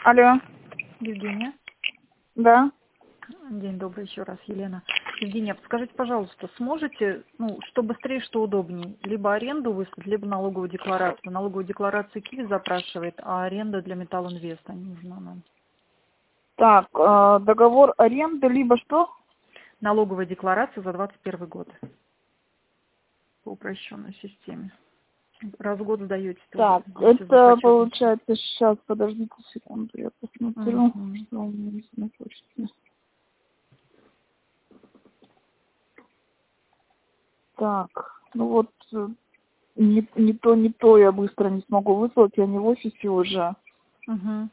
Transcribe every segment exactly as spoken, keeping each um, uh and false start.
Алло, Евгения. да. День добрый еще раз, Елена. Евгения, подскажите, пожалуйста, сможете, ну, что быстрее, что удобнее, либо аренду выслать, либо налоговую декларацию. Налоговую декларацию Киви запрашивает, а аренда для Металлинвеста не нужна нам. Так, э, договор аренды, либо что? Налоговая декларация за двадцать первый год по упрощенной системе. Раз в год сдаете тоже Так, вместе с это запотчетностью. получается сейчас, подождите секунду, я посмотрю, Мгм. что у меня есть на почте. Так, ну вот, э, не, не то, не то я быстро не смогу выслать, я не в офисе уже. Мгм.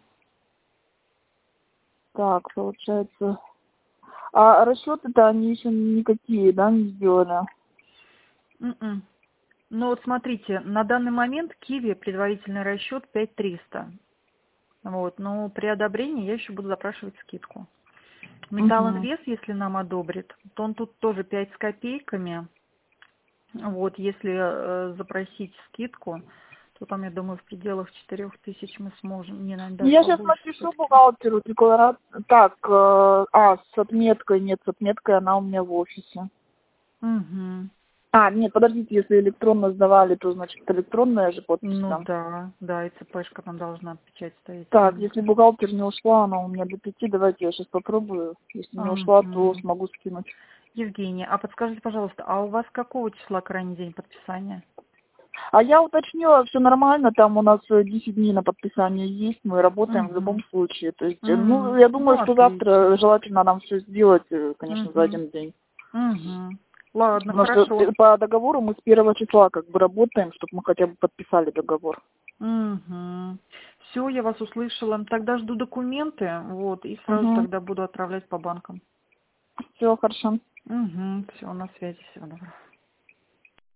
Так, получается... А расчеты-то они еще никакие, да, не сделали? Мгм. Ну вот смотрите, на данный момент Киви предварительный расчет пять триста. Вот, но при одобрении я еще буду запрашивать скидку. Угу. Металлинвест, если нам одобрит, то он тут тоже пять с копейками. Вот, если э, запросить скидку, то там, я думаю, в пределах четырех тысяч мы сможем. Не, наверное, даже Я сейчас побольше напишу все-таки. бухгалтеру декларацию. Так, э, а, с отметкой, нет, с отметкой она у меня в офисе. Угу. А, нет, подождите, если электронно сдавали, то, значит, электронная же подпись Ну там. да, да, и цепешка там должна печать стоять. Так, Мгм. если бухгалтер не ушла, она у меня до пяти, давайте я сейчас попробую. Если не ушла, то Мгм. смогу скинуть. Евгения, а подскажите, пожалуйста, а у вас какого числа крайний день подписания? А я уточнила, все нормально, там у нас э, десять дней на подписание есть, мы работаем в любом Угу. случае. То есть, э, ну, Угу. я Ну, думаю, что отлично. завтра желательно нам все сделать, э, конечно, за Угу. один день. Угу. Ладно, Потому что хорошо. э, по договору мы с первого числа как бы работаем, чтобы мы хотя бы подписали договор. Угу. Все, я вас услышала. Тогда жду документы, вот, и сразу Угу. тогда буду отправлять по банкам. Все, хорошо. Угу. Все, на связи, всего доброго.